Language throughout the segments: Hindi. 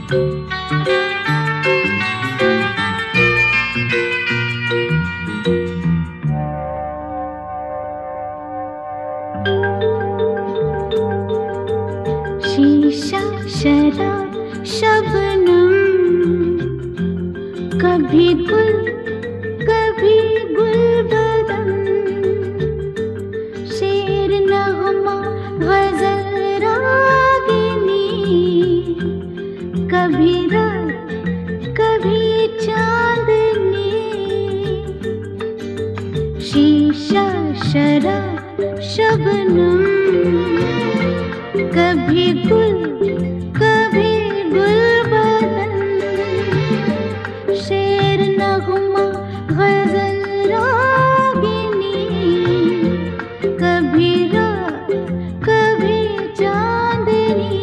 शीशा शराब शबनम, कभी गुल कभी गुलबदन, शेर नगमा गजल रागिनी, कभी रात कभी चांदनी। शीशा शराब शबनम, कभी गुल कभी गुलबदन, शेर नगमा गजल रागिनी, कभी रात कभी चांदनी।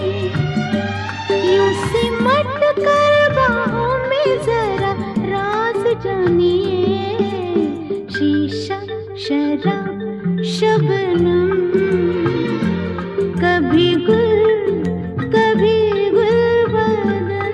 यूं सिमट कर बाहों में जरा राज जानिए, शीशा शराब शबनम, कभी गुल कभी गुलबदन।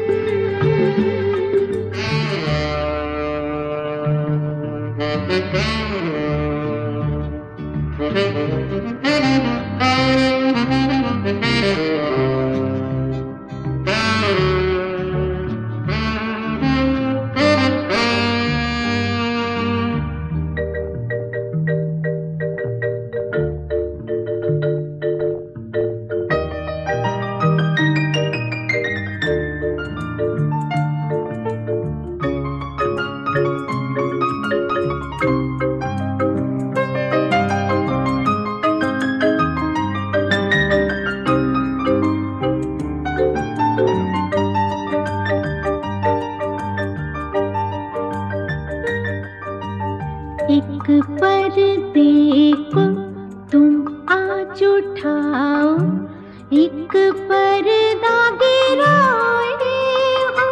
एक पर्दे को तुम आज उठाओ, एक पर्दा गिराए हम।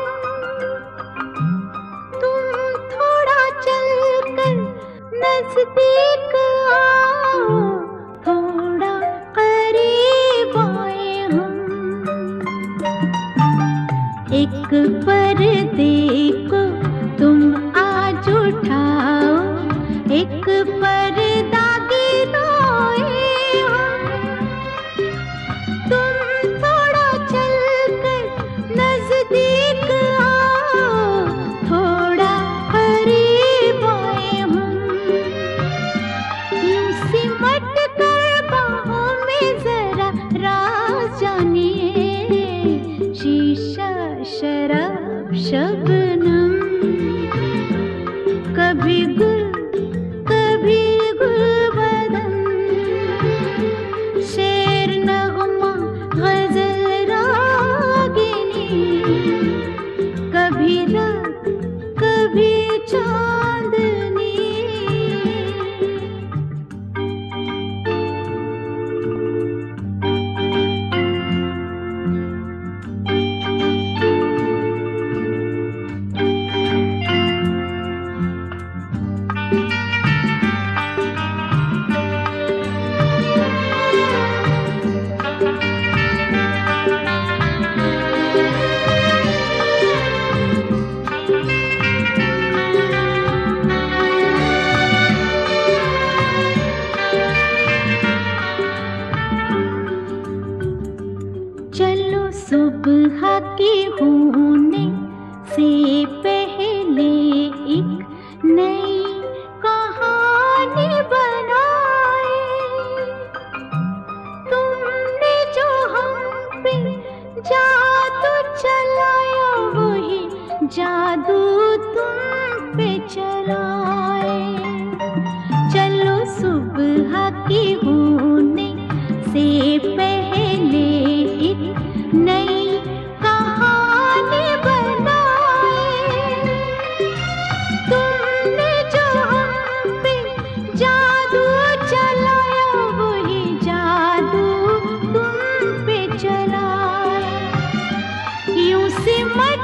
तुम थोड़ा चलकर नजदीक आओ, थोड़ा करीब आए हम। एक पर्दे को तुम आज उठाओ, एक पर्दा गिराए हम। तुम थोड़ा चलकर नजदीक आओ, थोड़ा करीब आए हम। यूं सिमट कर बाहों में जरा राज जानिए, शीशा शराब शबनम, कभी गुल कभी गुलबदन, शेर नगमा गजल रागिनी, कभी रात कभी चांदनी। चलो सुबह की होने से पहले एक नई कहानी बनाए। तुमने जो हम पे जादू चलाया, वही जादू तुम पे चलाए। चलो सुबह की होने से पहले एक नई कहानी बनाए। तुमने जो हम पे जादू चलाया, वही जादू तुम पे चलाए। यूं सिमट